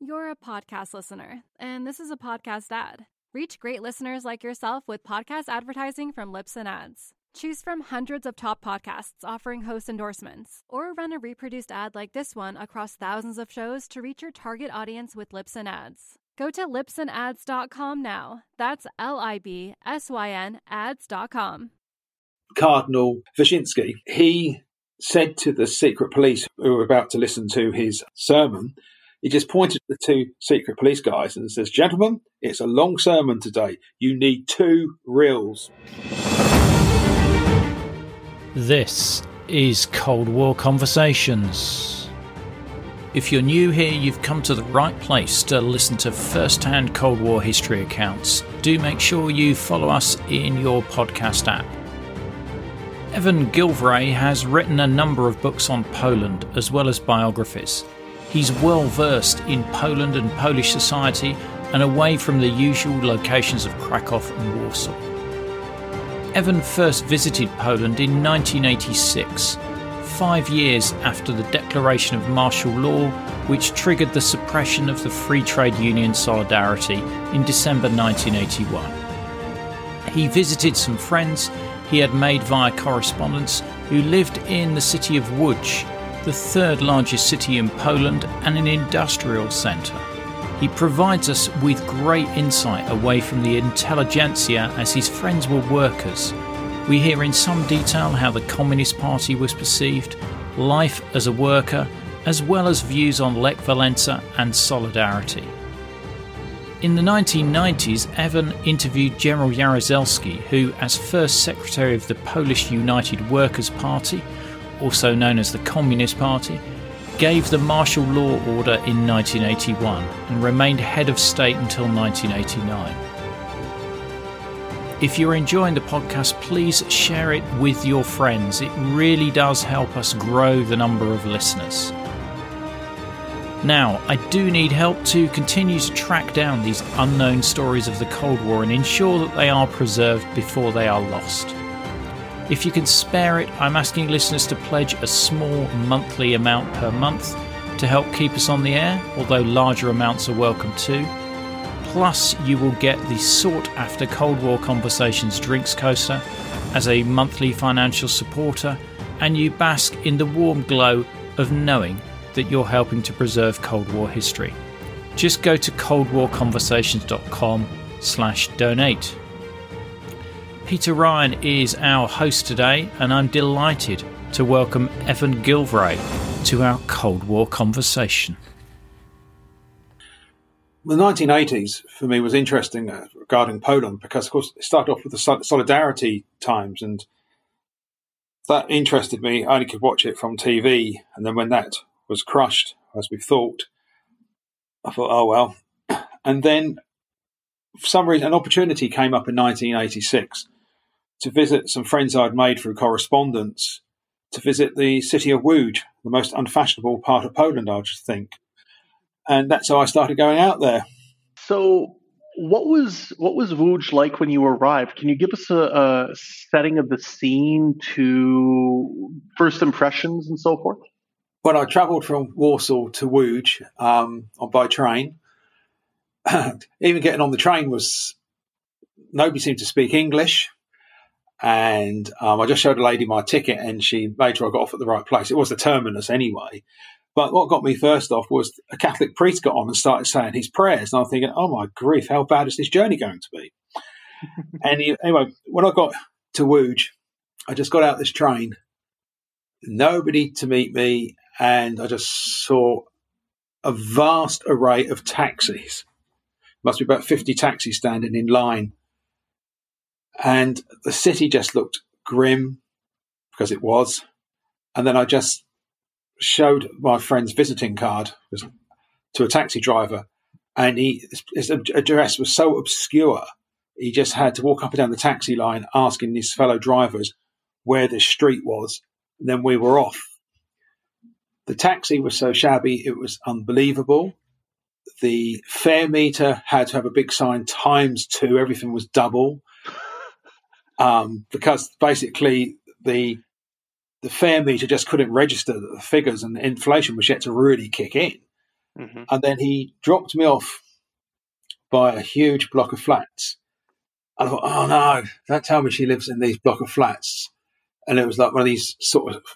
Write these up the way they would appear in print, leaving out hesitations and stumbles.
You're a podcast listener, and this is a podcast ad. Reach great listeners like yourself with podcast advertising from Libsyn Ads. Choose from hundreds of top podcasts offering host endorsements, or run a reproduced ad like this one across thousands of shows to reach your target audience with Libsyn Ads. Go to libsynads.com now. That's LIBSYN ads.com. Cardinal Wyszynski, he said to the secret police who were about to listen to his sermon, he just pointed to the two secret police guys and says, "Gentlemen, it's a long sermon today. You need 2 reels." This is Cold War Conversations. If you're new here, you've come to the right place to listen to first-hand Cold War history accounts. Do make sure you follow us in your podcast app. Evan Gilvray has written a number of books on Poland as well as biographies. He's well versed in Poland and Polish society and away from the usual locations of Krakow and Warsaw. Evan first visited Poland in 1986, 5 years after the declaration of martial law, which triggered the suppression of the Free Trade Union Solidarity in December 1981. He visited some friends he had made via correspondence who lived in the city of Łódź, the third largest city in Poland and an industrial centre. He provides us with great insight away from the intelligentsia as his friends were workers. We hear in some detail how the Communist Party was perceived, life as a worker, as well as views on Lech Walesa and Solidarity. In the 1990s, Evan interviewed General Jaruzelski, who, as first secretary of the Polish United Workers' Party, also known as the Communist Party, gave the martial law order in 1981 and remained head of state until 1989. If you're enjoying the podcast, please share it with your friends. It really does help us grow the number of listeners. Now, I do need help to continue to track down these unknown stories of the Cold War and ensure that they are preserved before they are lost. If you can spare it, I'm asking listeners to pledge a small monthly amount per month to help keep us on the air, although larger amounts are welcome too. Plus, you will get the sought-after Cold War Conversations drinks coaster as a monthly financial supporter, and you bask in the warm glow of knowing that you're helping to preserve Cold War history. Just go to coldwarconversations.com/donate. Peter Ryan is our host today, and I'm delighted to welcome Evan Gilvray to our Cold War conversation. The 1980s for me was interesting regarding Poland because, of course, it started off with the Solidarity times, and that interested me. I only could watch it from TV, and then when that was crushed, as we thought, I thought, oh well. And then, for some reason, an opportunity came up in 1986 to visit some friends I'd made through correspondence, to visit the city of Łódź, the most unfashionable part of Poland, I just think. And that's how I started going out there. So what was Łódź like when you arrived? Can you give us a setting of the scene to first impressions and so forth? When I travelled from Warsaw to Łódź by train, even getting on the train nobody seemed to speak English. And I just showed a lady my ticket and she made sure I got off at the right place. It was the terminus anyway. But what got me first off was a Catholic priest got on and started saying his prayers. And I'm thinking, oh my grief, how bad is this journey going to be? Anyway, when I got to Łódź, I just got out this train, nobody to meet me, and I just saw a vast array of taxis. Must be about 50 taxis standing in line. And the city just looked grim, because it was. And then I just showed my friend's visiting card to a taxi driver, and his address was so obscure, he just had to walk up and down the taxi line asking his fellow drivers where this street was, and then we were off. The taxi was so shabby, it was unbelievable. The fare meter had to have a big sign ×2, everything was double, because basically the fare meter just couldn't register the figures, and inflation was yet to really kick in. Mm-hmm. And then he dropped me off by a huge block of flats. And I thought, oh no, don't tell me she lives in these block of flats. And it was like one of these sort of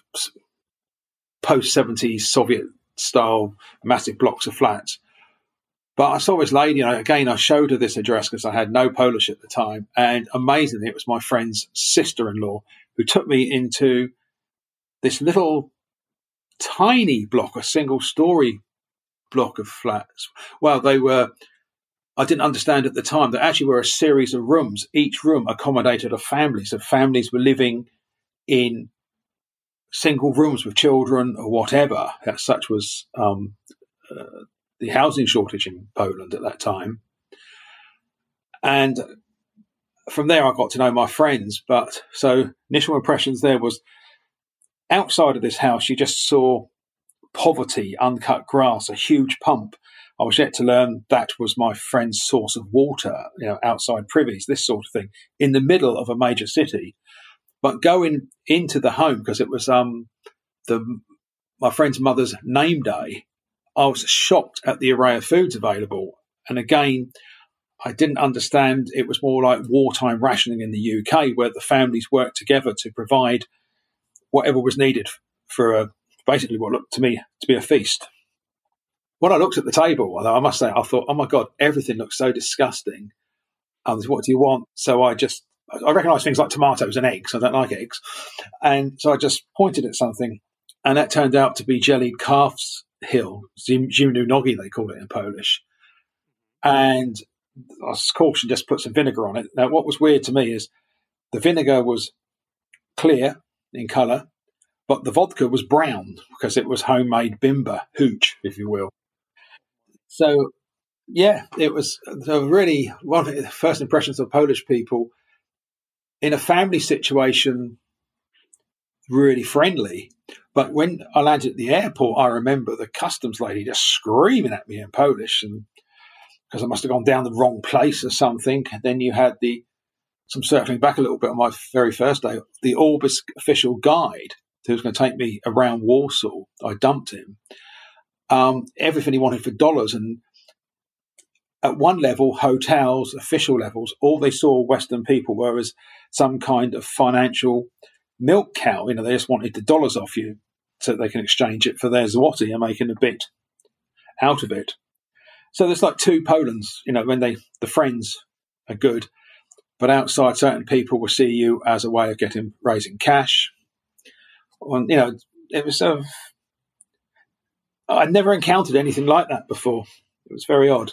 post-70s Soviet-style massive blocks of flats. But I saw this lady, and again, I showed her this address because I had no Polish at the time. And amazingly, it was my friend's sister-in-law who took me into this little tiny block, a single-story block of flats. Well, they were, I didn't understand at the time, they actually were a series of rooms. Each room accommodated a family. So families were living in single rooms with children or whatever. Such was the housing shortage in Poland at that time. And from there, I got to know my friends. But so initial impressions there was outside of this house, you just saw poverty, uncut grass, a huge pump. I was yet to learn that was my friend's source of water, outside privies, this sort of thing, in the middle of a major city. But going into the home, because it was my friend's mother's name day, I was shocked at the array of foods available. And again, I didn't understand it was more like wartime rationing in the UK, where the families worked together to provide whatever was needed for basically what looked to me to be a feast. When I looked at the table, I must say, I thought, oh my God, everything looks so disgusting. What do you want? So I recognise things like tomatoes and eggs. I don't like eggs. And so I just pointed at something, and that turned out to be jellied calf's heel, zimnu nogi, they call it in Polish. And I was cautioned, just put some vinegar on it. Now, what was weird to me is the vinegar was clear in colour, but the vodka was brown because it was homemade bimber, hooch, if you will. So, yeah, it was really one of the first impressions of Polish people in a family situation, really friendly. But when I landed at the airport, I remember the customs lady just screaming at me in Polish, and because I must have gone down the wrong place or something. And then you had some circling back a little bit on my very first day, the Orbis official guide who was going to take me around Warsaw. I dumped him. Everything he wanted for dollars. And at one level, hotels, official levels, all they saw Western people were as some kind of financial milk cow. They just wanted the dollars off you so they can exchange it for their zloty and making a bit out of it. So there's like two Polands, when the friends are good, but outside certain people will see you as a way of raising cash. And, it was I'd never encountered anything like that before. It was very odd.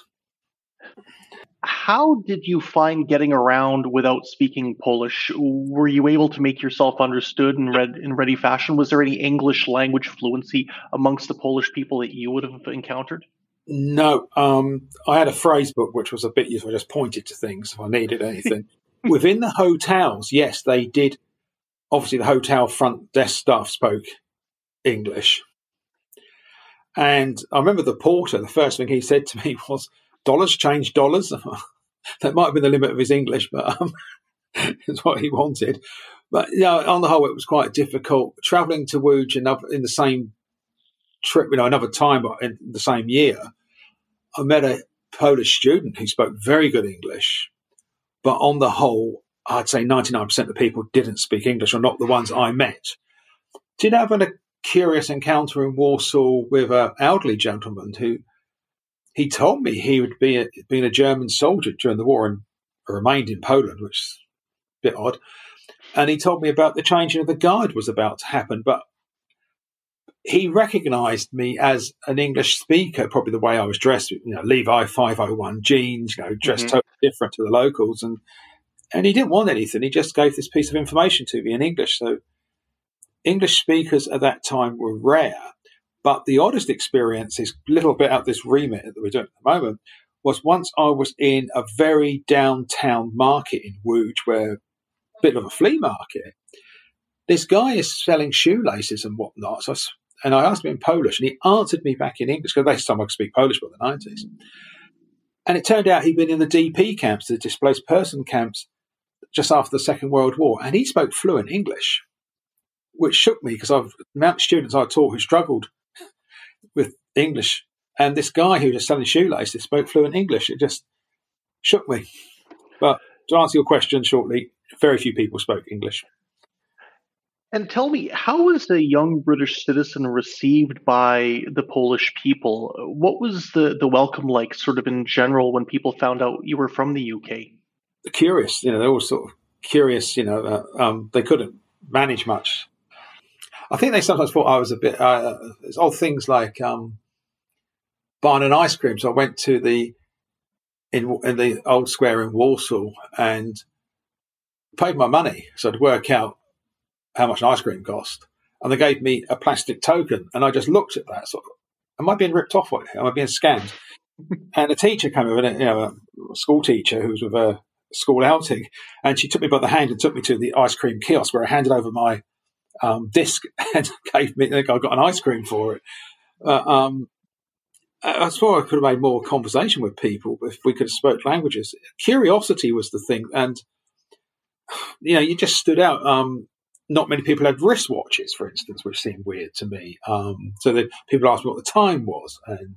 How did you find getting around without speaking Polish? Were you able to make yourself understood in ready fashion? Was there any English language fluency amongst the Polish people that you would have encountered? No. I had a phrase book, which was a bit useful. I just pointed to things if I needed anything. Within the hotels, yes, they did. Obviously, the hotel front desk staff spoke English. And I remember the porter, the first thing he said to me was, dollars, change dollars. That might have been the limit of his English, but it's what he wanted. But on the whole, it was quite difficult. Travelling to Łódź in the same trip, another time, but in the same year, I met a Polish student who spoke very good English. But on the whole, I'd say 99% of the people didn't speak English, or not the ones I met. Did have a curious encounter in Warsaw with an elderly gentleman who he told me he would been a German soldier during the war and remained in Poland, which is a bit odd. And he told me about the changing of the guard was about to happen, but he recognised me as an English speaker, probably the way I was dressed, Levi 501 jeans, dressed totally different to the locals. And he didn't want anything. He just gave this piece of information to me in English. So English speakers at that time were rare. But the oddest experience is a little bit out of this remit that we're doing at the moment, was once I was in a very downtown market in Łódź, where a bit of a flea market. This guy is selling shoelaces and whatnot. And I asked him in Polish, and he answered me back in English, because they someone could speak Polish by the 90s. And it turned out he'd been in the DP camps, the displaced person camps, just after the Second World War. And he spoke fluent English, which shook me, because the amount of students I taught who struggled with English And this guy who was just selling shoelaces spoke fluent English. It just shook me. But to answer your question shortly, very few people spoke English. And tell me, how was a young British citizen received by the Polish people? What was the welcome like, sort of in general, when people found out you were from the UK? Curious, they were sort of curious, they couldn't manage much. I think they sometimes thought I was a bit, there's odd things like buying an ice cream. So I went to in the old square in Warsaw and paid my money. So I'd work out how much an ice cream cost. And they gave me a plastic token. And I just looked at that sort of, am I being ripped off? Am I being scammed? And a teacher came over, a school teacher who was with a school outing, and she took me by the hand and took me to the ice cream kiosk where I handed over my disc and gave me, I got an ice cream for it. I thought I could have made more conversation with people if we could have spoke languages. Curiosity was the thing. And, you just stood out. Not many people had wristwatches, for instance, which seemed weird to me. So that people asked me what the time was. And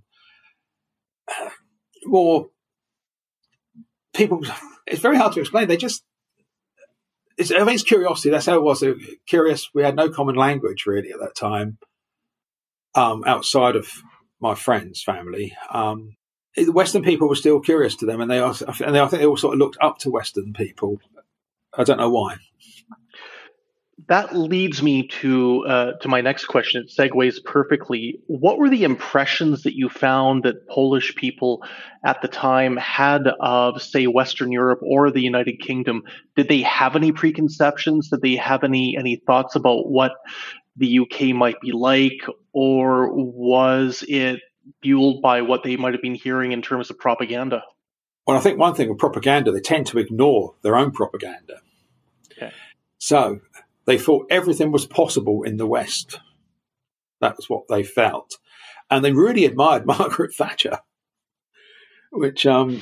more people, it's very hard to explain. I think it's curiosity. That's how it was. Curious. We had no common language really at that time, outside of my friends' family. The Western people were still curious to them, and I think they all sort of looked up to Western people. I don't know why. That leads me to my next question. It segues perfectly. What were the impressions that you found that Polish people at the time had of, say, Western Europe or the United Kingdom? Did they have any preconceptions? Did they have any thoughts about what the UK might be like, or was it fueled by what they might have been hearing in terms of propaganda? Well, I think one thing with propaganda, they tend to ignore their own propaganda. Okay. So they thought everything was possible in the West. That was what they felt. And they really admired Margaret Thatcher, which I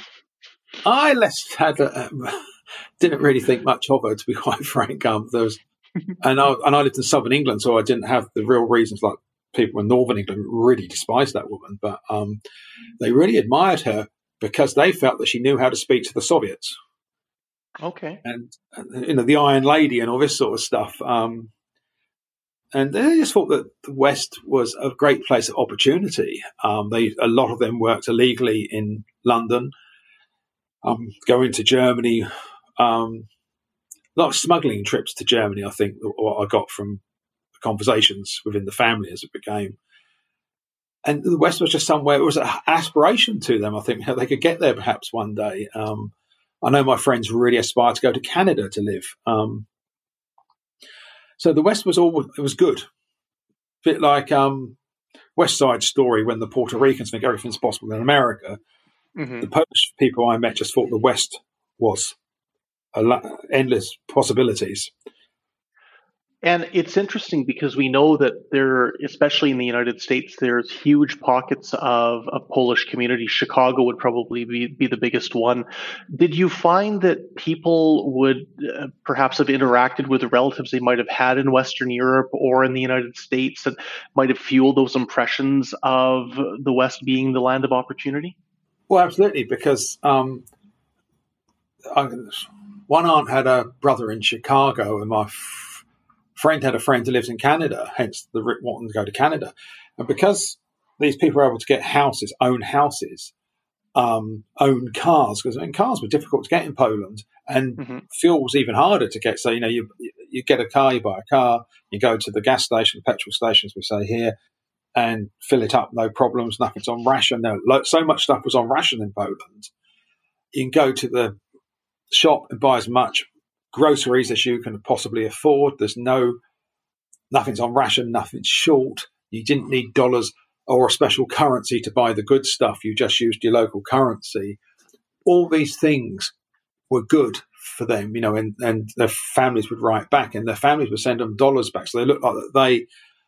didn't really think much of her, to be quite frank. And I lived in southern England, so I didn't have the real reasons like people in northern England really despised that woman. But they really admired her because they felt that she knew how to speak to the Soviets. Okay. And the Iron Lady and all this sort of stuff. And they just thought that the West was a great place of opportunity. A lot of them worked illegally in London, going to Germany, a lot of smuggling trips to Germany, I think, what I got from conversations within the family as it became. And the West was just somewhere, it was an aspiration to them. I think they could get there perhaps one day. I know my friends really aspired to go to Canada to live. So the West was it was good. A bit like West Side Story when the Puerto Ricans think everything's possible in America. Mm-hmm. The Polish people I met just thought the West was endless possibilities. And it's interesting because we know that there, especially in the United States, there's huge pockets of Polish communities. Chicago would probably be the biggest one. Did you find that people would perhaps have interacted with the relatives they might have had in Western Europe or in the United States that might have fueled those impressions of the West being the land of opportunity? Well, absolutely, because one aunt had a brother in Chicago, and my friend had a friend who lives in Canada, hence the wanting to go to Canada. And because these people were able to get houses, own cars, because cars were difficult to get in Poland, and fuel was even harder to get. So, you get a car, you buy a car, you go to the gas station, the petrol stations, we say here, and fill it up, no problems, nothing's on ration. No, so much stuff was on ration in Poland. You can go to the shop and buy as much groceries as you can possibly afford. There's nothing's on ration, nothing's short. You didn't need dollars or a special currency to buy the good stuff. You just used your local currency. All these things were good for them, and their families would write back, and their families would send them dollars back. So they looked like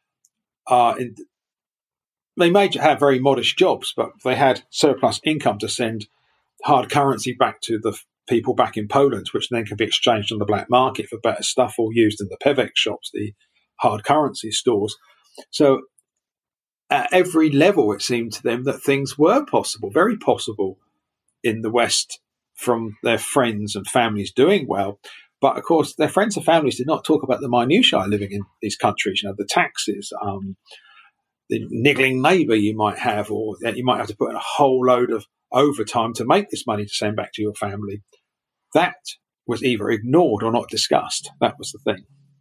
they may have very modest jobs, but they had surplus income to send hard currency back to the people back in Poland, which then can be exchanged on the black market for better stuff or used in the Pewek shops, the hard currency stores. So at every level, it seemed to them that things were possible, very possible in the West from their friends and families doing well. But of course, their friends and families did not talk about the minutiae living in these countries, the taxes, the niggling neighbour you might have, or that you might have to put in a whole load of overtime to make this money to send back to your family. That was either ignored or not discussed. That was the thing.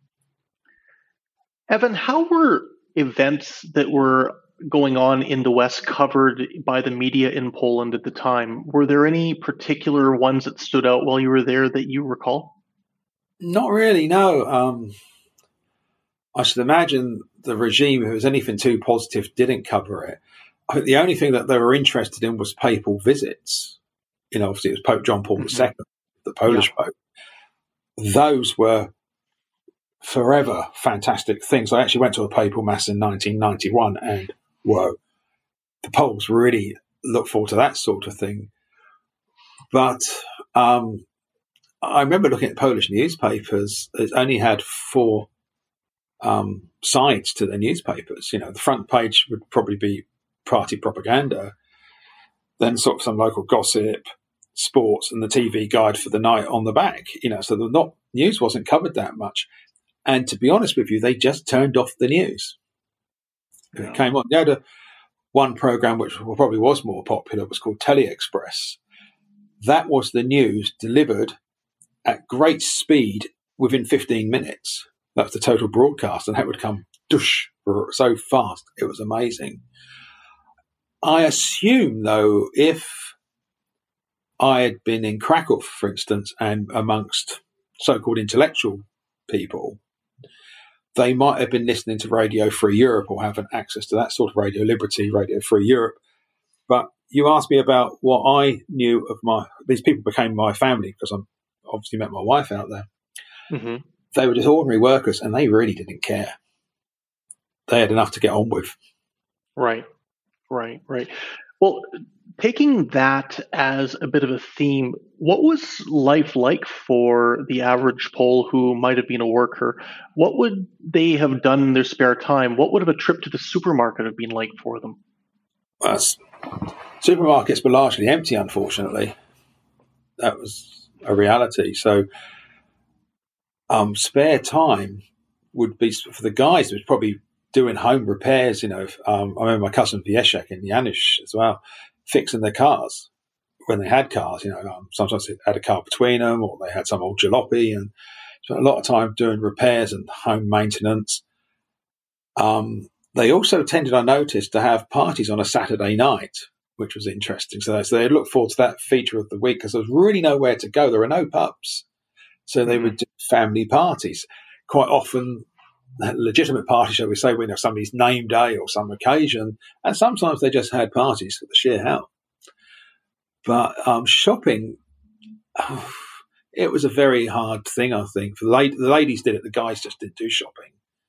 Evan, how were events that were going on in the West covered by the media in Poland at the time? Were there any particular ones that stood out while you were there that you recall? Not really, no. I should imagine the regime, if it was anything too positive, didn't cover it. I think the only thing that they were interested in was papal visits. Obviously it was Pope John Paul II, the Polish Pope. Those were forever fantastic things. I actually went to a papal mass in 1991, and whoa, the Poles really look forward to that sort of thing. But I remember looking at Polish newspapers. It only had 4 sides to their newspapers. The front page would probably be party propaganda, then sort of some local gossip, sports, and the TV guide for the night on the back. So the news wasn't covered that much. And to be honest with you, they just turned off the news. It came on. They had one program which probably was more popular, was called TeleExpress. That was the news delivered at great speed within 15 minutes. That was the total broadcast, and that would come so fast. It was amazing. I assume, though, if I had been in Krakow, for instance, and amongst so-called intellectual people, they might have been listening to Radio Free Europe or having access to that sort of Radio Liberty, Radio Free Europe. But you asked me about what I knew of these people became my family because I obviously met my wife out there. Mm-hmm. They were just ordinary workers, and they really didn't care. They had enough to get on with. Right. Well, taking that as a bit of a theme, what was life like for the average Pole who might have been a worker? What would they have done in their spare time? What would have a trip to the supermarket have been like for them? Well, supermarkets were largely empty, unfortunately. That was a reality. So spare time would be, for the guys, it was probably doing home repairs. I remember my cousin Wieszek in Janusz as well, fixing their cars when they had cars. Sometimes they had a car between them, or they had some old jalopy, and spent a lot of time doing repairs and home maintenance. They also tended, I noticed, to have parties on a Saturday night, which was interesting. So they looked forward to that feature of the week because there was really nowhere to go. There were no pubs. So they would do family parties. Quite often, legitimate parties, shall we say, when somebody's name day or some occasion. And sometimes they just had parties for the sheer hell. But shopping, it was a very hard thing, I think. The ladies did it. The guys just didn't do shopping.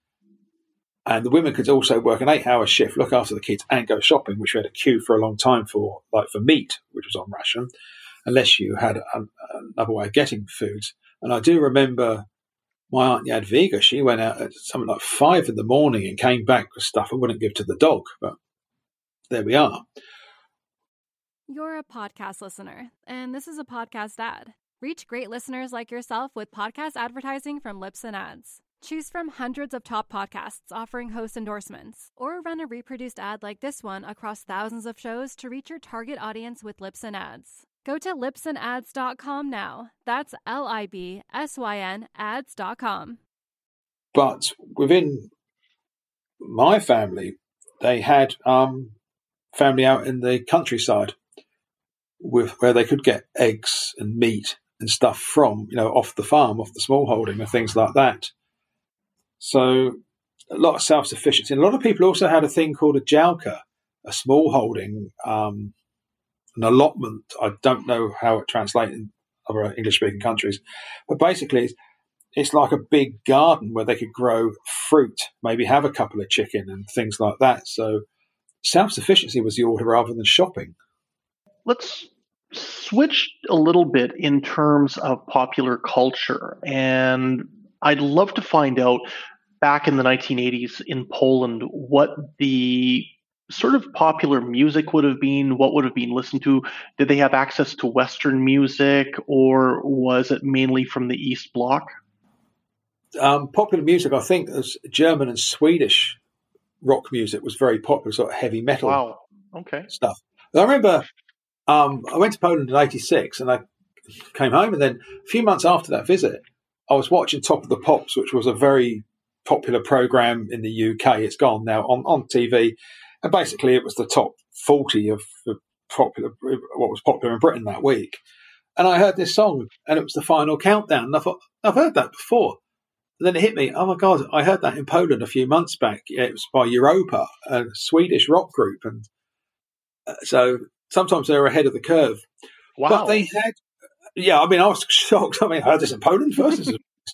And the women could also work an 8-hour shift, look after the kids, and go shopping, which we had a queue for a long time for, like for meat, which was on ration, unless you had another way of getting foods. And I do remember my Aunt Jadwiga, she went out at something like 5 in the morning and came back with stuff I wouldn't give to the dog. But there we are. You're a podcast listener, and this is a podcast ad. Reach great listeners like yourself with podcast advertising from Libsyn Ads. Choose from hundreds of top podcasts offering host endorsements, or run a reproduced ad like this one across thousands of shows to reach your target audience with Libsyn Ads. Go to libsynads.com now. That's LIBSYN ads.com. But within my family, they had family out in the countryside where they could get eggs and meat and stuff from, off the farm, off the small holding and things like that. So a lot of self-sufficiency. And a lot of people also had a thing called a działka, a small holding, an allotment. I don't know how it translates in other English-speaking countries. But basically, it's like a big garden where they could grow fruit, maybe have a couple of chicken and things like that. So self-sufficiency was the order rather than shopping. Let's switch a little bit in terms of popular culture. And I'd love to find out, back in the 1980s in Poland, what the sort of popular music would have been? What would have been listened to? Did they have access to Western music, or was it mainly from the East Bloc? Popular music, I think, as German and Swedish rock music was very popular, sort of heavy metal Wow. Okay. stuff. I remember I went to Poland in '86 and I came home, and then a few months after that visit, I was watching Top of the Pops, which was a very popular program in the UK. It's gone now on TV. And basically it was the top 40 of the what was popular in Britain that week. And I heard this song, and it was the Final Countdown. And I thought, I've heard that before. And then it hit me, oh my God, I heard that in Poland a few months back. It was by Europa, a Swedish rock group. And so sometimes they were ahead of the curve. Wow. But they had, I was shocked. I heard this in Poland first.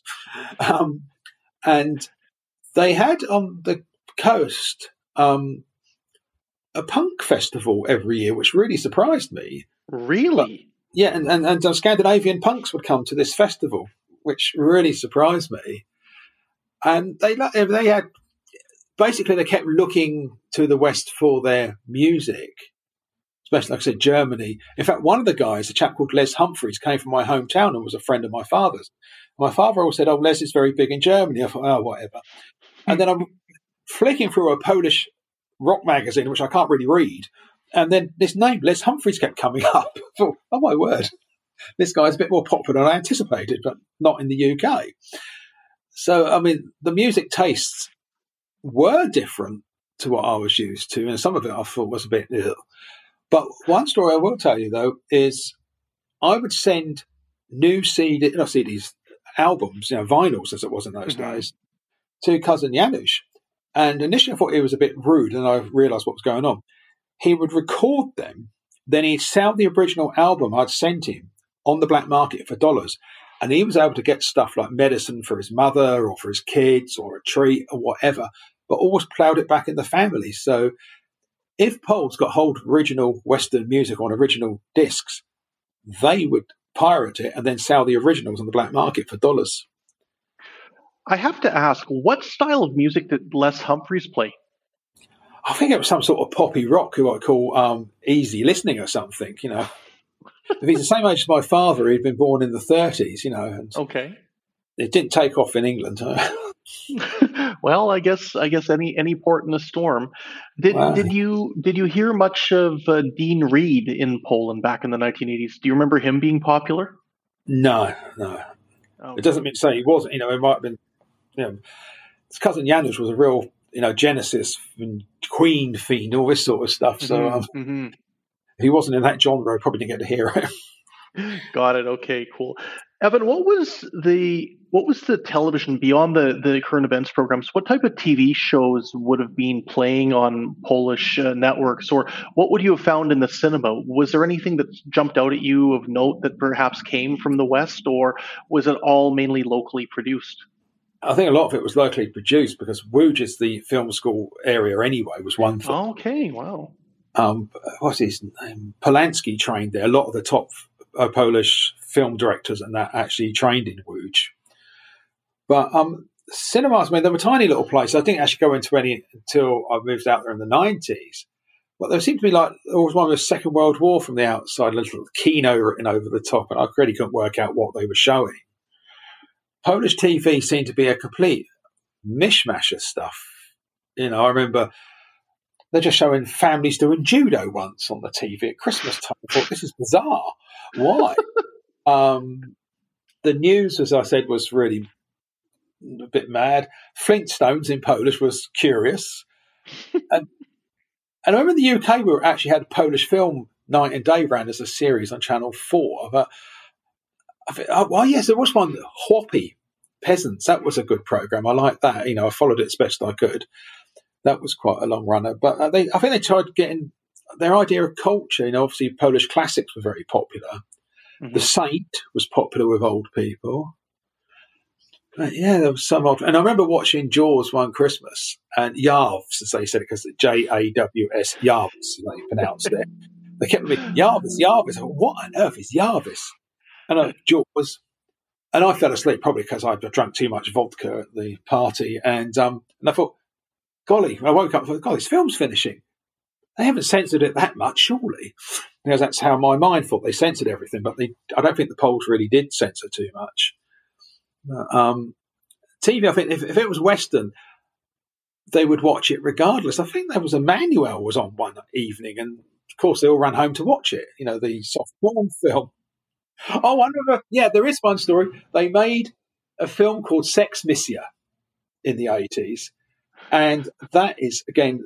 And they had on the coast a punk festival every year, which really surprised me. Really? But, and Scandinavian punks would come to this festival, which really surprised me. And they had, basically they kept looking to the West for their music, especially, like I said, Germany. In fact, one of the guys, a chap called Les Humphreys, came from my hometown and was a friend of my father's. My father always said, oh, Les is very big in Germany. I thought, oh, whatever. And then I'm flicking through a Polish rock magazine, which I can't really read. And then this name, Les Humphreys, kept coming up. I thought, oh, my word. This guy's a bit more popular than I anticipated, but not in the UK. So, the music tastes were different to what I was used to, and some of it I thought was a bit ill. But one story I will tell you, though, is I would send new CDs, albums, vinyls as it was in those days, to cousin Janusz. And initially I thought he was a bit rude, and I realised what was going on. He would record them, then he'd sell the original album I'd sent him on the black market for dollars. And he was able to get stuff like medicine for his mother or for his kids or a treat or whatever, but always ploughed it back in the family. So if Poles got hold of original Western music on original discs, they would pirate it and then sell the originals on the black market for dollars. I have to ask, what style of music did Les Humphreys play? I think it was some sort of poppy rock, who I call easy listening or something, If he's the same age as my father, he'd been born in the 30s, And okay. It didn't take off in England. Well, I guess any port in a storm. Did you hear much of Dean Reed in Poland back in the 1980s? Do you remember him being popular? No. Oh. It doesn't mean to say he wasn't. It might have been. His cousin Janusz was a real, Genesis and Queen fiend, all this sort of stuff. So if he wasn't in that genre, I probably didn't get to hear it. Got it. Okay, cool. Evan, what was the television beyond the current events programs? What type of TV shows would have been playing on Polish networks, or what would you have found in the cinema? Was there anything that jumped out at you of note that perhaps came from the West, or was it all mainly locally produced? I think a lot of it was locally produced because Łódź is the film school area anyway, was one thing. Oh, okay, wow. What's his name? Polanski trained there. A lot of the top Polish film directors and that actually trained in Łódź. But cinemas, they were tiny little places. I didn't actually go into any until I moved out there in the 90s. But there seemed to be there was one with the Second World War from the outside, a little kino written over the top, and I really couldn't work out what they were showing. Polish TV seemed to be a complete mishmash of stuff. I remember they're just showing families doing judo once on the TV at Christmas time. I thought, this is bizarre. Why? The news, as I said, was really a bit mad. Flintstones in Polish was curious. And I remember in the UK, we actually had Polish film Night and Day ran as a series on Channel 4. But yes, there was one, Chłopy, Peasants. That was a good programme. I liked that. I followed it as best I could. That was quite a long runner. But I think they tried getting their idea of culture. Obviously Polish classics were very popular. The Saint was popular with old people. But yeah, there was some old. And I remember watching Jaws one Christmas, and Jarvis, as they said it, because Jaws, Jarvis, they pronounced it. They kept me, Jarvis. What on earth is Jarvis? And Jaws. And I fell asleep probably because I'd drunk too much vodka at the party. And I thought, golly, I woke up and thought, golly, this film's finishing. they haven't censored it that much, surely. Because that's how my mind thought. They censored everything, but I don't think the Poles really did censor too much. TV, I think if it was Western, they would watch it regardless. I think there was Emmanuel was on one evening, and of course they all ran home to watch it. The soft porn film. Oh, I remember. Yeah, there is one story. They made a film called Sex Missia in the 80s, and that is again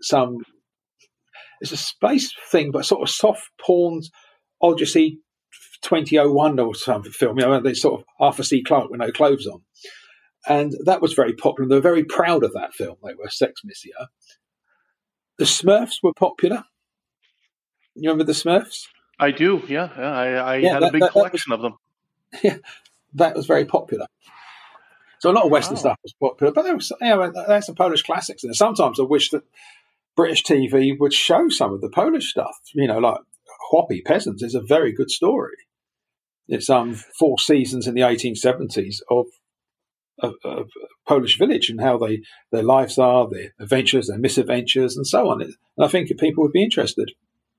it's a space thing, but sort of soft porn, Odyssey 2001 or something film. They sort of Arthur C. Clarke with no clothes on. And that was very popular. They were very proud of that film. They were Sex Missia. The Smurfs were popular. You remember the Smurfs? I do, yeah. I had a big collection of them. Yeah, that was very popular. So a lot of Western stuff was popular, but there's some Polish classics in there. Sometimes I wish that British TV would show some of the Polish stuff. Like Chłopy Peasants is a very good story. It's 4 seasons in the 1870s of a Polish village and how their lives are, their adventures, their misadventures, and so on. And I think people would be interested.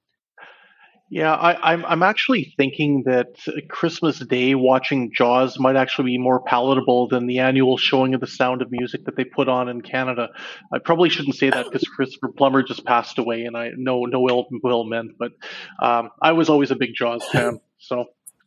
Yeah, I'm actually thinking that Christmas Day watching Jaws might actually be more palatable than the annual showing of The Sound of Music that they put on in Canada. I probably shouldn't say that because Christopher Plummer just passed away, and I know no ill will meant, but I was always a big Jaws fan. So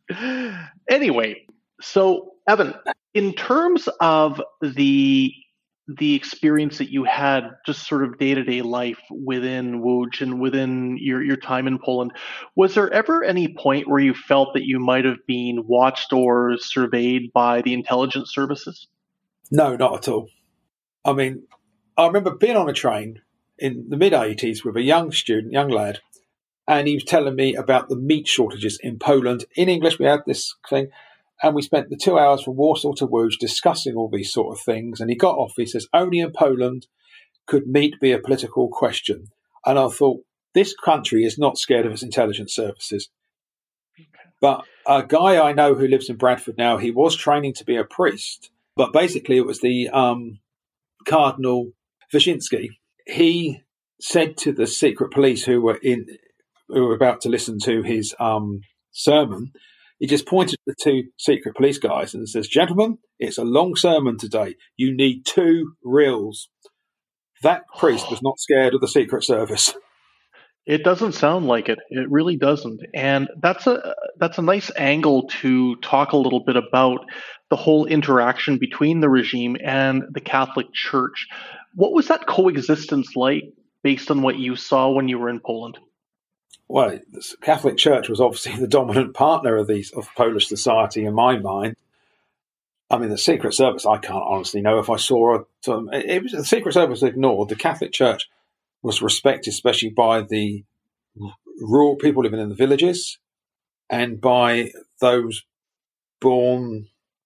anyway, so Evan, in terms of the experience that you had, just sort of day-to-day life within Łódź and within your time in Poland, was there ever any point where you felt that you might have been watched or surveyed by the intelligence services? No, not at all. I mean, I remember being on a train in the mid-80s with a young lad, and he was telling me about the meat shortages in Poland. In English, we had this thing, and we spent the 2 hours from Warsaw to Łódź discussing all these sort of things. And he got off. He says, only in Poland could meat be a political question. And I thought, this country is not scared of its intelligence services. Okay. But a guy I know who lives in Bradford now, he was training to be a priest. But basically it was the Cardinal Wyszynski. He said to the secret police who were about to listen to his sermon, he just pointed to the 2 secret police guys and says, gentlemen, it's a long sermon today. You need 2 reels. That priest was not scared of the Secret Service. It doesn't sound like it. It really doesn't. And that's a nice angle to talk a little bit about the whole interaction between the regime and the Catholic Church. What was that coexistence like based on what you saw when you were in Poland? Well, the Catholic Church was obviously the dominant partner of Polish society in my mind. I mean, the Secret Service, I can't honestly know if I saw it. The Secret Service ignored. The Catholic Church was respected, especially by the rural people living in the villages and by those born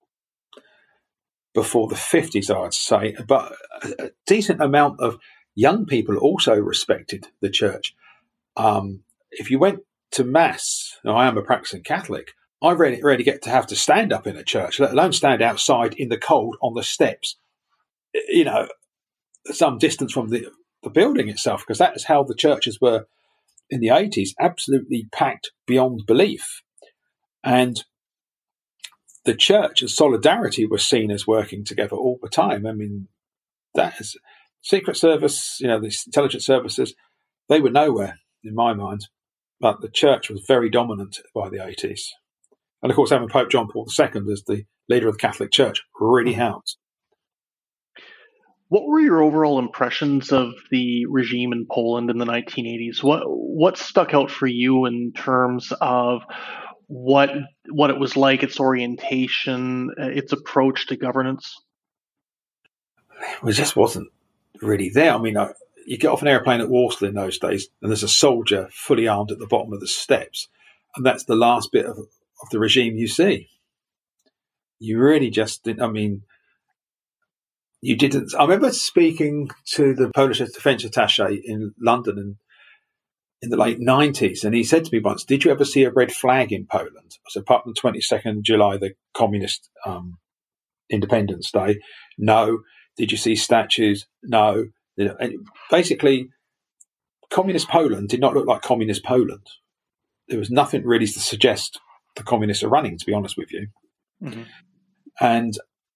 before the 50s, I'd say. But a decent amount of young people also respected the church. If you went to Mass, now I am a practicing Catholic, I rarely get to have to stand up in a church, let alone stand outside in the cold on the steps, some distance from the building itself, because that is how the churches were in the 80s, absolutely packed beyond belief. And the church and solidarity was seen as working together all the time. I mean, that is Secret Service, the intelligence services, they were nowhere in my mind. But the church was very dominant by the 80s. And of course, having Pope John Paul II as the leader of the Catholic Church really helped. What were your overall impressions of the regime in Poland in the 1980s? What stuck out for you in terms of what it was like, its orientation, its approach to governance? It just wasn't really there. I mean, you get off an airplane at Warsaw in those days, and there's a soldier fully armed at the bottom of the steps, and that's the last bit of the regime you see. You really just didn't. I mean, you didn't. I remember speaking to the Polish defence attaché in London in the late 90s, and he said to me once, "Did you ever see a red flag in Poland?" I said, "Apart from 22nd July, the Communist Independence Day, no. Did you see statues? No." And basically, communist Poland did not look like communist Poland. There was nothing really to suggest the communists are running, to be honest with you. Mm-hmm. And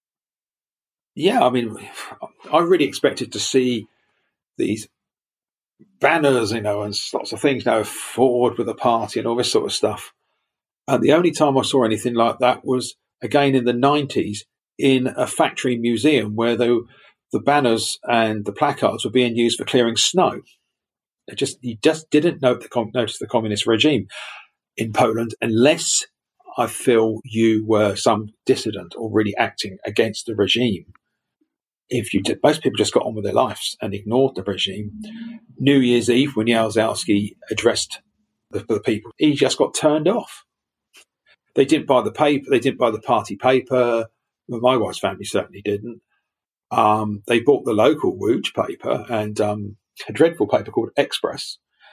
yeah, I mean, I really expected to see these banners, and lots of things, forward with the party and all this sort of stuff. And the only time I saw anything like that was, again, in the 90s in a factory museum where the banners and the placards were being used for clearing snow. You just didn't notice the communist regime in Poland unless I feel you were some dissident or really acting against the regime. If you did, most people just got on with their lives and ignored the regime. New Year's Eve, when Jaruzelski addressed the people, he just got turned off. They didn't buy the paper. They didn't buy the party paper. Well, my wife's family certainly didn't. They bought the local Łódź paper and a dreadful paper called Express,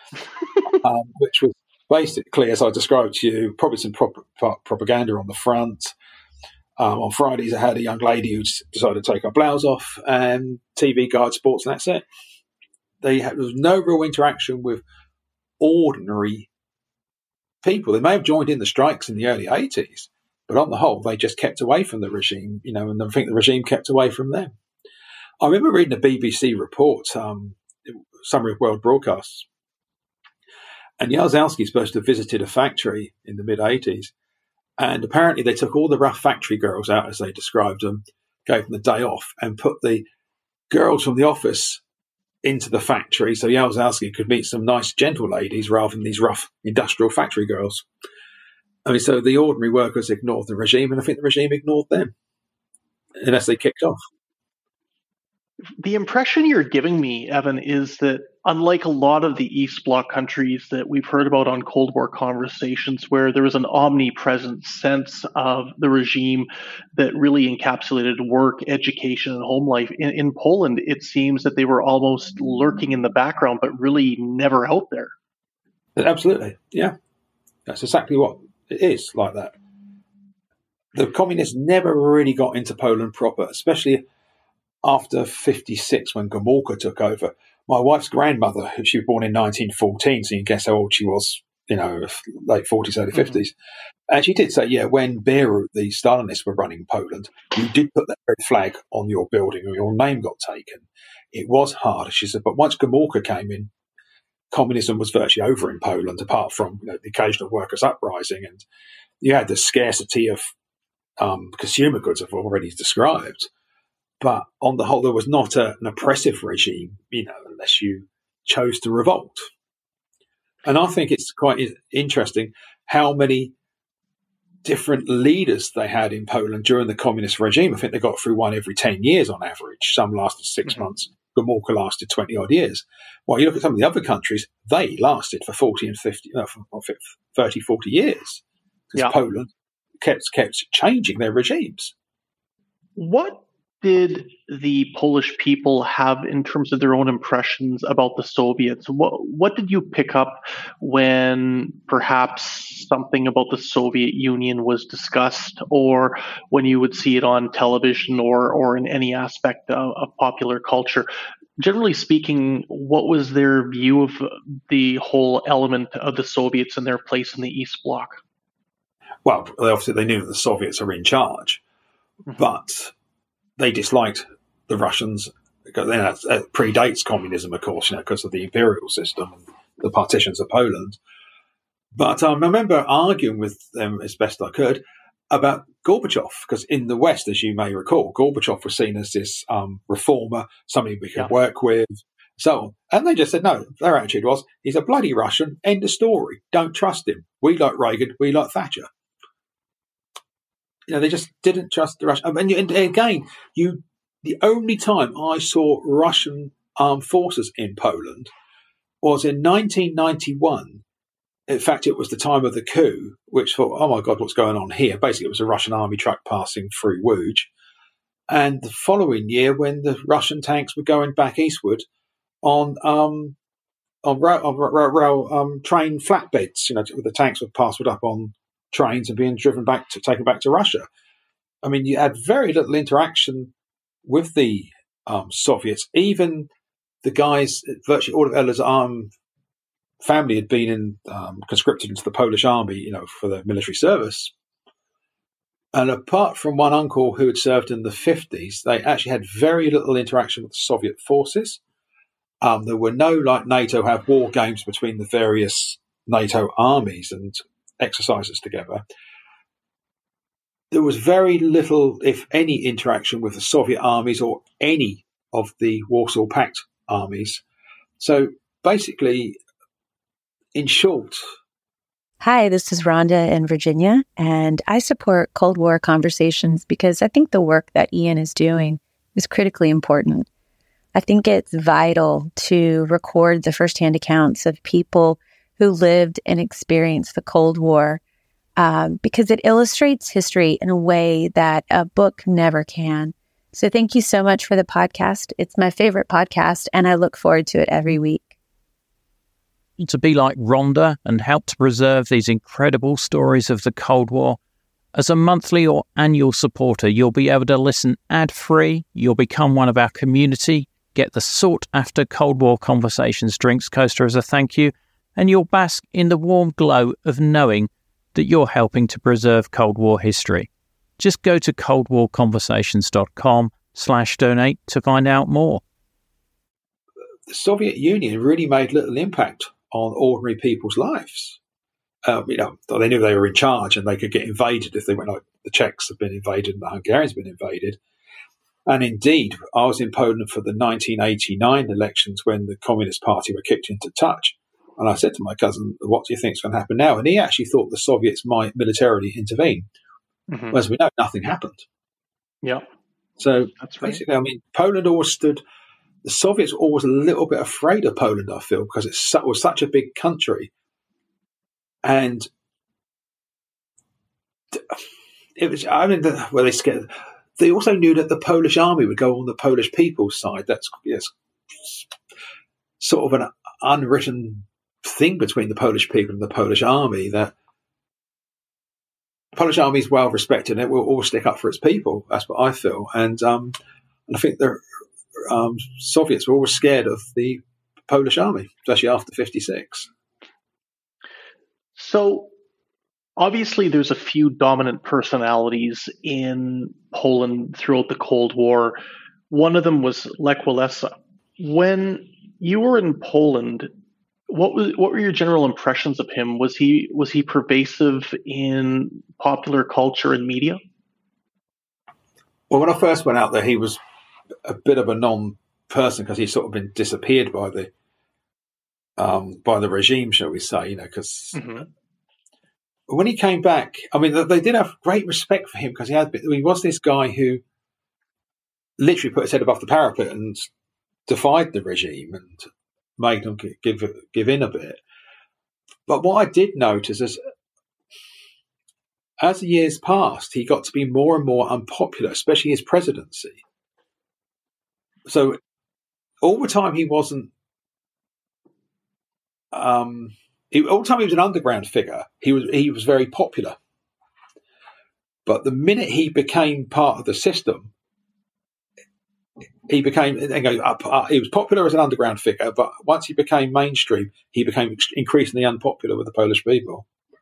which was basically, as I described to you, probably some propaganda on the front. On Fridays, I had a young lady who decided to take her blouse off, and TV guide, sports, and that's it. There was no real interaction with ordinary people. They may have joined in the strikes in the early 80s, but on the whole, they just kept away from the regime, and I think the regime kept away from them. I remember reading a BBC report, Summary of World Broadcasts, and Jaruzelski is supposed to have visited a factory in the mid-80s, and apparently they took all the rough factory girls out, as they described them, gave them the day off, and put the girls from the office into the factory so Jaruzelski could meet some nice, gentle ladies rather than these rough industrial factory girls. I mean, so the ordinary workers ignored the regime, and I think the regime ignored them, unless they kicked off. The impression you're giving me, Evan, is that unlike a lot of the East Bloc countries that we've heard about on Cold War conversations, where there was an omnipresent sense of the regime that really encapsulated work, education, and home life, in Poland, it seems that they were almost lurking in the background, but really never out there. Absolutely, yeah. That's exactly what it is, like that. The communists never really got into Poland proper, especially after 1956, when Gomulka took over. My wife's grandmother, she was born in 1914, so you can guess how old she was, late 40s, early 50s. And she did say, when Beirut, the Stalinists, were running Poland, you did put that red flag on your building or your name got taken. It was hard, she said, but once Gomulka came in, communism was virtually over in Poland, apart from the occasional workers' uprising. And you had the scarcity of consumer goods I've already described. But on the whole, there was not an oppressive regime, unless you chose to revolt. And I think it's quite interesting how many different leaders they had in Poland during the communist regime. I think they got through one every 10 years on average. Some lasted 6 months. Gomulka lasted 20-odd years. Well, you look at some of the other countries, they lasted for 30, 40 years. Because Poland kept changing their regimes. What did the Polish people have in terms of their own impressions about the Soviets? What did you pick up when perhaps something about the Soviet Union was discussed, or when you would see it on television or in any aspect of popular culture? Generally speaking, what was their view of the whole element of the Soviets and their place in the East Bloc? Well, obviously they knew that the Soviets are in charge, but they disliked the Russians. That predates communism, of course, because of the imperial system and the partitions of Poland. But I remember arguing with them as best I could about Gorbachev, because in the West, as you may recall, Gorbachev was seen as this reformer, somebody we could work with, so on. And they just said, no, their attitude was, he's a bloody Russian, end of story. Don't trust him. We like Reagan, we like Thatcher. They just didn't trust the Russians. And again, the only time I saw Russian armed forces in Poland was in 1991. In fact, it was the time of the coup, which thought, oh my God, what's going on here? Basically, it was a Russian army truck passing through Łódź. And the following year, when the Russian tanks were going back eastward on train flatbeds, the tanks were passed up on trains and being taken back to Russia. I mean, you had very little interaction with the Soviets. Even the guys, virtually all of Ella's family had been conscripted into the Polish army, for their military service. And apart from one uncle who had served in the 50s, they actually had very little interaction with the Soviet forces. There were no, like NATO, have war games between the various NATO armies and exercises together. There was very little, if any, interaction with the Soviet armies or any of the Warsaw Pact armies. So basically, in short... Hi, this is Rhonda in Virginia, and I support Cold War conversations because I think the work that Ian is doing is critically important. I think it's vital to record the firsthand accounts of people who lived and experienced the Cold War because it illustrates history in a way that a book never can. So thank you so much for the podcast. It's my favorite podcast, and I look forward to it every week. To be like Rhonda and help to preserve these incredible stories of the Cold War, as a monthly or annual supporter, you'll be able to listen ad-free, you'll become one of our community, get the sought-after Cold War Conversations drinks coaster as a thank you, and you'll bask in the warm glow of knowing that you're helping to preserve Cold War history. Just go to coldwarconversations.com/donate to find out more. The Soviet Union really made little impact on ordinary people's lives. They knew they were in charge and they could get invaded if they went, like the Czechs have been invaded and the Hungarians have been invaded. And indeed, I was in Poland for the 1989 elections when the Communist Party were kicked into touch. And I said to my cousin, what do you think is going to happen now? And he actually thought the Soviets might militarily intervene. Mm-hmm. Whereas we know nothing happened. Yeah. So that's right. Basically, Poland always stood... The Soviets were always a little bit afraid of Poland, I feel, because it was such a big country. And it was, they scared. They also knew that the Polish army would go on the Polish people's side. That's sort of an unwritten thing between the Polish people and the Polish army, that the Polish army is well respected and it will always stick up for its people. That's what I feel. And I think the Soviets were always scared of the Polish army, especially after 1956. So obviously there's a few dominant personalities in Poland throughout the Cold War. One of them was Lech Walesa. When you were in Poland, what were your general impressions of him? Was he pervasive in popular culture and media? Well, when I first went out there, he was a bit of a non-person because he's sort of been disappeared by the regime, shall we say? Because when he came back, they did have great respect for him because he was this guy who literally put his head above the parapet and defied the regime and made them give in a bit. But what I did notice is, as the years passed, he got to be more and more unpopular, especially his presidency. So all the time he wasn't, all the time he was an underground figure, he was very popular. But the minute he became part of the system, he was popular as an underground figure, but once he became mainstream, he became increasingly unpopular with the Polish people.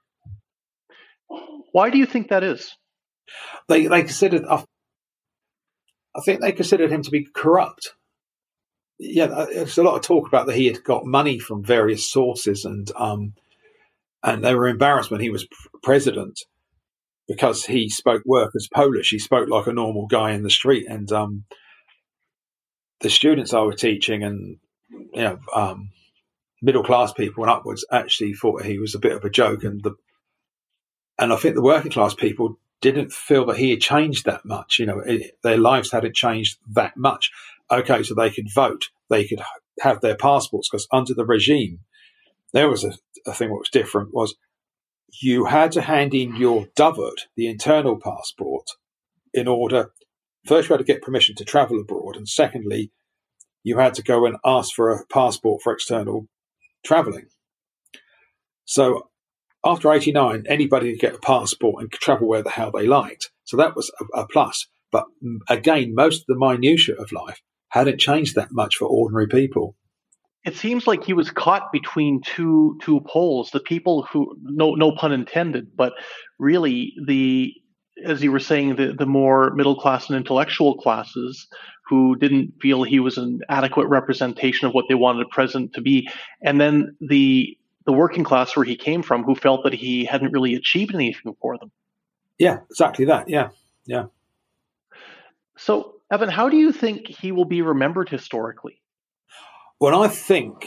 Why do you think that is? They considered... I think they considered him to be corrupt. Yeah, there's a lot of talk about that he had got money from various sources, and they were embarrassed when he was president because he spoke workers Polish. He spoke like a normal guy in the street, and the students I was teaching, and middle class people and upwards, actually thought he was a bit of a joke, and I think the working class people didn't feel that he had changed that much. Their lives hadn't changed that much. Okay, so they could vote, they could have their passports, because under the regime, there was a thing that was different, was you had to hand in your dovert, the internal passport, in order, first you had to get permission to travel abroad, and secondly, you had to go and ask for a passport for external travelling. So after 1989, anybody could get a passport and travel where the hell they liked. So that was a plus. But again, most of the minutiae of life hadn't changed that much for ordinary people. it seems like he was caught between two poles. The people who, no pun intended, but really as you were saying, the more middle class and intellectual classes who didn't feel he was an adequate representation of what they wanted a president to be, and then the working class where he came from, who felt that he hadn't really achieved anything for them. Yeah, exactly that. Yeah. So, Evan, how do you think he will be remembered historically? Well, I think,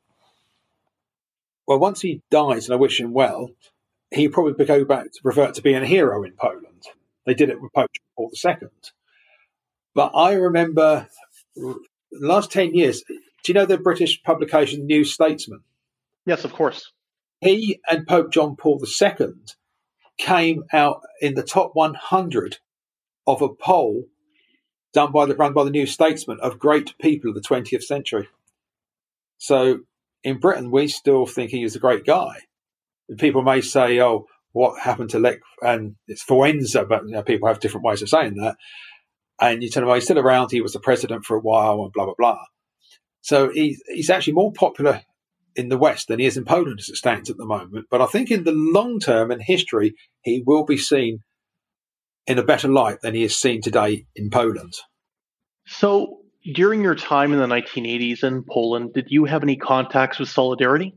once he dies, and I wish him well, he probably go back to revert to being a hero in Poland. They did it with Pope Paul II. But I remember the last 10 years, do you know the British publication New Statesman? Yes, of course. He and Pope John Paul II came out in the top 100 of a poll run by the New Statesman of great people of the 20th century. So in Britain, we still think he was a great guy. And people may say, "Oh, what happened to Lech?" And it's Foenza, but people have different ways of saying that. And you tell them, "Oh, he's still around. He was the president for a while," and blah blah blah. So he's actually more popular in the West than he is in Poland as it stands at the moment. But I think in the long term in history, he will be seen in a better light than he is seen today in Poland. So during your time in the 1980s in Poland, did you have any contacts with Solidarity?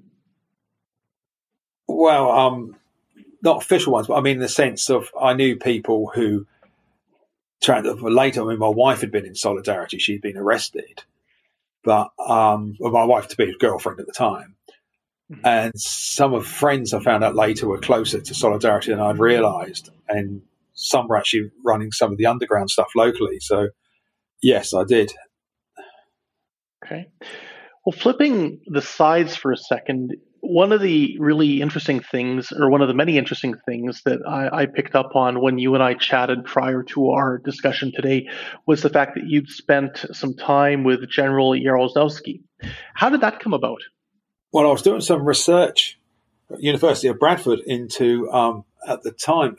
Well, not official ones, but I mean in the sense of I knew people who later, my wife had been in Solidarity. She'd been arrested. But my wife to be his girlfriend at the time. And some of friends I found out later were closer to Solidarity than I'd realised. And some were actually running some of the underground stuff locally. So, yes, I did. Okay. Well, flipping the sides for a second, one of the really interesting things, or one of the many interesting things that I picked up on when you and I chatted prior to our discussion today was the fact that you'd spent some time with General Jaruzelski. How did that come about? Well, I was doing some research at University of Bradford into, at the time,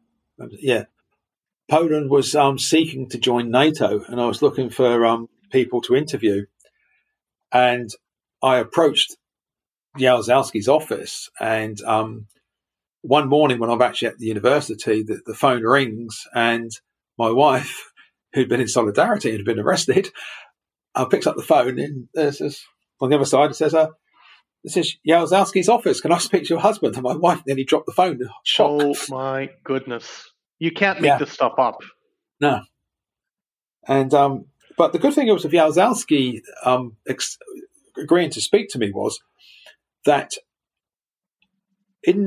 Poland was seeking to join NATO, and I was looking for people to interview. And I approached Jaruzelski's office, and one morning when I'm actually at the university, the phone rings, and my wife, who'd been in Solidarity and had been arrested, picks up the phone, and says, on the other side, it says, "This is Jaruzelski's office. Can I speak to your husband?" And my wife nearly dropped the phone. Shock. Oh my goodness! You can't make this stuff up. No. And but the good thing was with Jaruzelski agreeing to speak to me was that in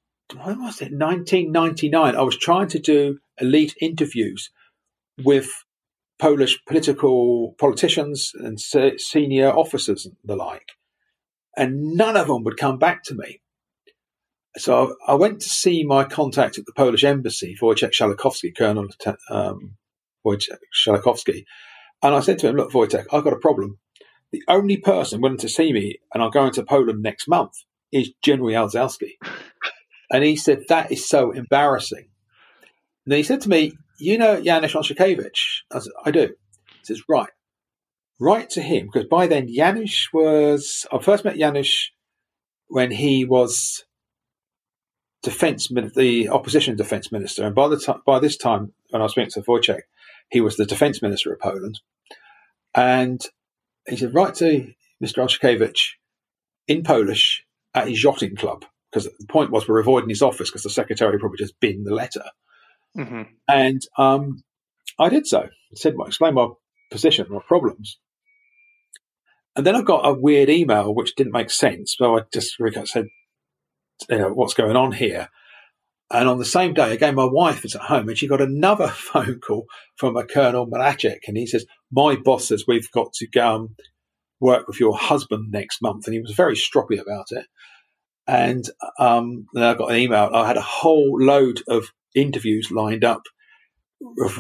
1999, I was trying to do elite interviews with Polish politicians and senior officers and the like, and none of them would come back to me. So I went to see my contact at the Polish embassy, Wojciech Szalakowski, Colonel Wojciech Szalakowski, and I said to him, "Look, Wojciech, I've got a problem. The only person willing to see me, and I'm going to Poland next month, is General Jaruzelski." And he said, "That is so embarrassing." And then he said to me, "You know Janusz Wojciechowicz?" I said, "I do." He says, "Right. Write to him," because by then I first met Janusz when he was the opposition defence minister. And by this time, when I was speaking to Wojciech, he was the defence minister of Poland. And he said, "Write to Mr. Wojciechowicz in Polish at his yachting club," because the point was we're avoiding his office because the secretary probably just binned the letter. Mm-hmm. And I did so. I said, explain my position, my problems. And then I got a weird email which didn't make sense. So I just said, "What's going on here?" And on the same day, again, my wife was at home and she got another phone call from a Colonel Malachek. And he says, "My boss says we've got to go work with your husband next month." And he was very stroppy about it. And then I got an email. I had a whole load of interviews lined up with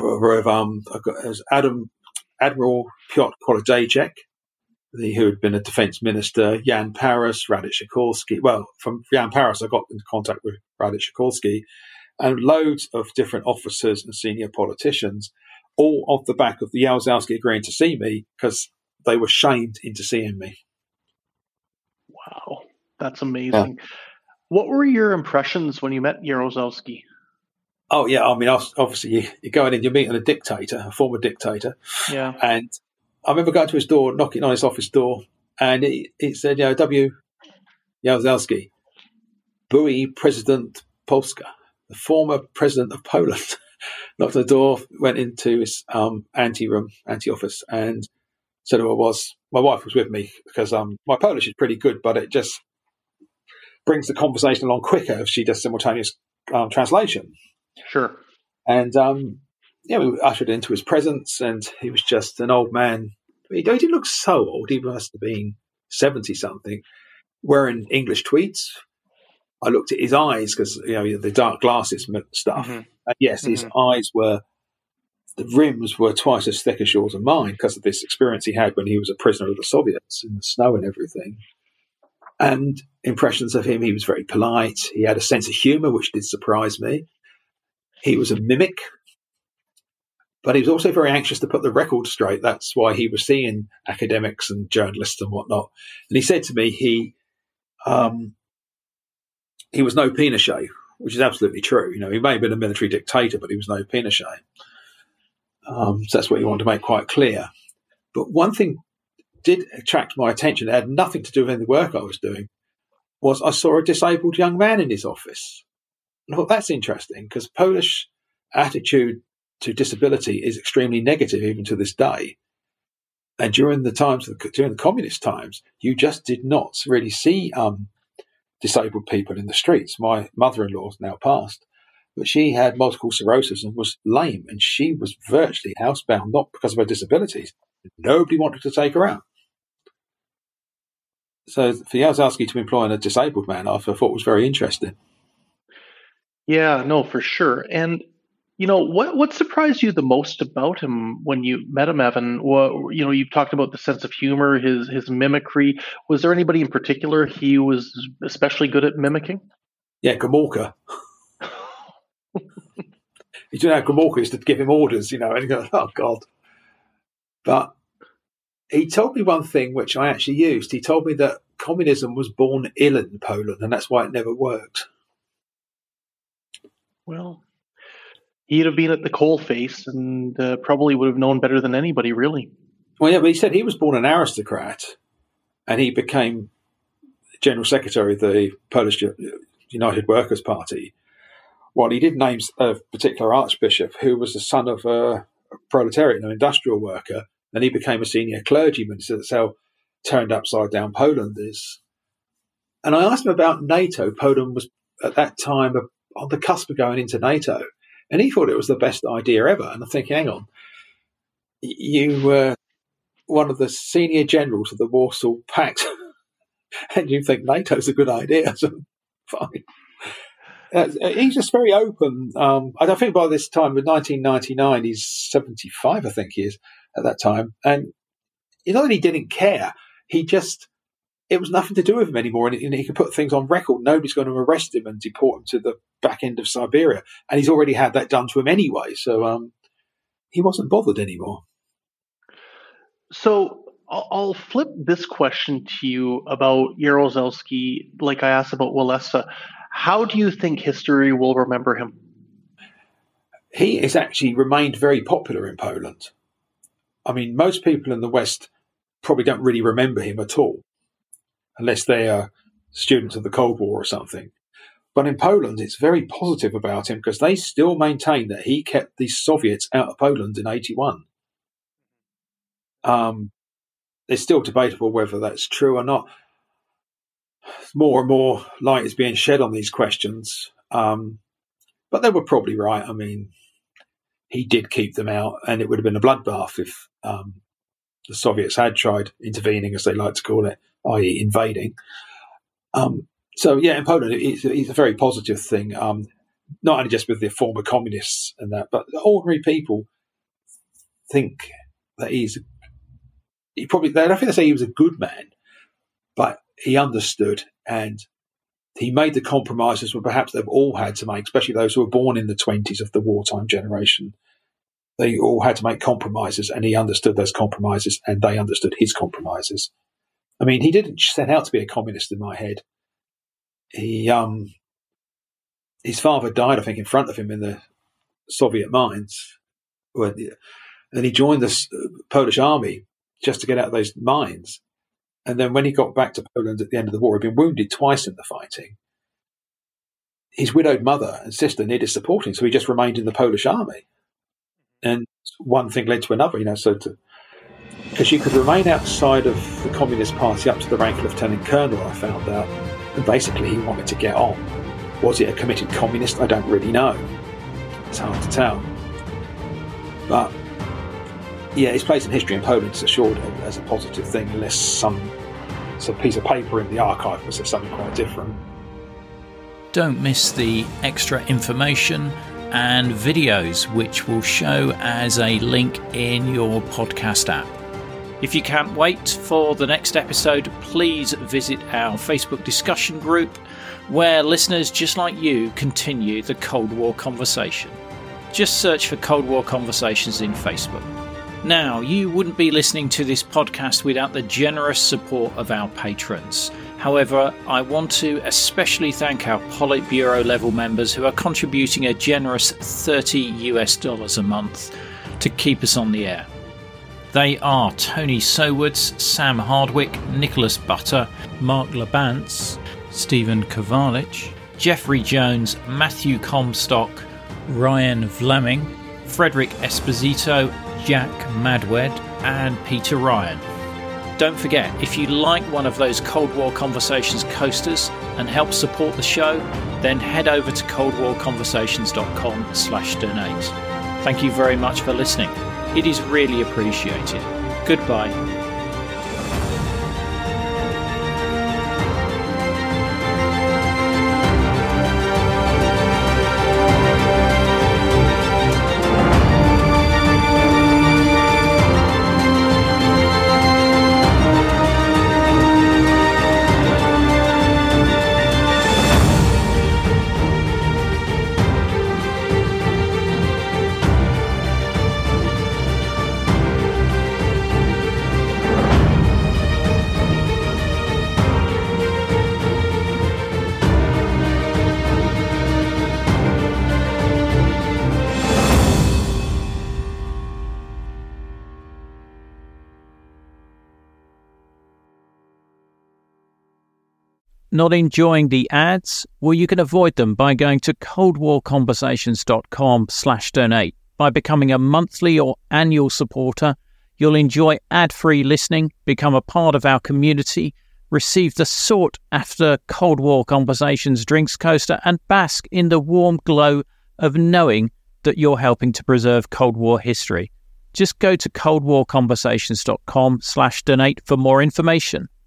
Admiral Piotr Kolodejczyk, who had been a defence minister, Jan Paris, Radek Sikorski. Well, from Jan Paris, I got into contact with Radek Sikorski, and loads of different officers and senior politicians, all off the back of the Jaruzelski agreeing to see me because they were shamed into seeing me. Wow, that's amazing. Yeah. What were your impressions when you met Jaruzelski? Oh, yeah. I mean, obviously, you're going in, you're meeting a dictator, a former dictator. Yeah. And I remember going to his door, knocking on his office door, and it said, W. Jaruzelski, Były President Polska, the former president of Poland. Knocked on the door, went into his ante office, and said who I was. My wife was with me because my Polish is pretty good, but it just brings the conversation along quicker if she does simultaneous translation. Sure. And we were ushered into his presence, and he was just an old man. He didn't look so old. He must have been 70-something, wearing English tweeds. I looked at his eyes because, the dark glasses stuff. Mm-hmm. And yes, his eyes the rims were twice as thick as yours and mine because of this experience he had when he was a prisoner of the Soviets in the snow and everything. And impressions of him, he was very polite. He had a sense of humour, which did surprise me. He was a mimic, but he was also very anxious to put the record straight. That's why he was seeing academics and journalists and whatnot. And he said to me he was no Pinochet, which is absolutely true. He may have been a military dictator, but he was no Pinochet. So that's what he wanted to make quite clear. But one thing did attract my attention, it had nothing to do with any work I was doing, was I saw a disabled young man in his office. And I thought, that's interesting, because Polish attitude to disability is extremely negative even to this day. And during the communist times, you just did not really see disabled people in the streets. My mother-in-law's now passed, but she had multiple sclerosis and was lame, and she was virtually housebound, not because of her disabilities. Nobody wanted to take her out. So for Jaruzelski to employ a disabled man, I thought was very interesting. Yeah, no, for sure. And what surprised you the most about him when you met him, Evan? Well, you've talked about the sense of humor, his mimicry. Was there anybody in particular he was especially good at mimicking? Yeah, Gomulka. You know how Gomulka used to give him orders, and you go, oh, God. But he told me one thing which I actually used. He told me that communism was born ill in Poland, and that's why it never worked. Well, he'd have been at the coalface and probably would have known better than anybody, really. Well, yeah, but he said he was born an aristocrat, and he became General Secretary of the Polish United Workers' Party. Well, he did name a particular archbishop who was the son of a proletariat, an industrial worker, and he became a senior clergyman. So that's how turned upside down Poland is. And I asked him about NATO. Poland was at that time on the cusp of going into NATO, and he thought it was the best idea ever. And I'm thinking, hang on, you were one of the senior generals of the Warsaw Pact, and you think NATO's a good idea? So fine. He's just very open. I think by this time, in 1999, he's 75, I think he is, at that time. And not that he didn't care, it was nothing to do with him anymore. And he could put things on record. Nobody's going to arrest him and deport him to the back end of Siberia. And he's already had that done to him anyway. So he wasn't bothered anymore. So I'll flip this question to you about Jaruzelski, like I asked about Walesa. How do you think history will remember him? He has actually remained very popular in Poland. I mean, most people in the West probably don't really remember him at all, unless they are students of the Cold War or something. But in Poland, it's very positive about him because they still maintain that he kept the Soviets out of Poland in 1981. It's still debatable whether that's true or not. More and more light is being shed on these questions. But they were probably right. I mean, he did keep them out, and it would have been a bloodbath if the Soviets had tried intervening, as they like to call it, i.e. invading. So, yeah, in Poland, it's a very positive thing, not only just with the former communists and that, but ordinary people think that I don't think they say he was a good man, but he understood, and he made the compromises that perhaps they've all had to make, especially those who were born in the 20s of the wartime generation. They all had to make compromises, and he understood those compromises, and they understood his compromises. I mean, he didn't set out to be a communist in my head. His father died, I think, in front of him in the Soviet mines. And he joined the Polish army just to get out of those mines. And then when he got back to Poland at the end of the war, he'd been wounded twice in the fighting. His widowed mother and sister needed supporting, so he just remained in the Polish army. And one thing led to another, because you could remain outside of the Communist Party up to the rank of Lieutenant Colonel, I found out. And basically he wanted to get on. Was he a committed communist? I don't really know. It's hard to tell. But yeah, his place in history in Poland is assured as a positive thing, unless some piece of paper in the archive was something quite different. Don't miss the extra information and videos, which will show as a link in your podcast app. If you can't wait for the next episode, please visit our Facebook discussion group, where listeners just like you continue the Cold War conversation. Just search for Cold War Conversations in Facebook. Now, you wouldn't be listening to this podcast without the generous support of our patrons. However, I want to especially thank our Politburo level members who are contributing a generous $30 a month to keep us on the air. They are Tony Sowards, Sam Hardwick, Nicholas Butter, Mark Labance, Stephen Kovalich, Jeffrey Jones, Matthew Comstock, Ryan Vlaming, Frederick Esposito, Jack Madwed, and Peter Ryan. Don't forget, if you like one of those Cold War Conversations coasters and help support the show, then head over to coldwarconversations.com/donate. Thank you very much for listening. It is really appreciated. Goodbye. Not enjoying the ads? Well, you can avoid them by going to coldwarconversations.com/donate. By becoming a monthly or annual supporter, you'll enjoy ad-free listening, become a part of our community, receive the sought-after Cold War Conversations drinks coaster, and bask in the warm glow of knowing that you're helping to preserve Cold War history. Just go to coldwarconversations.com/donate for more information.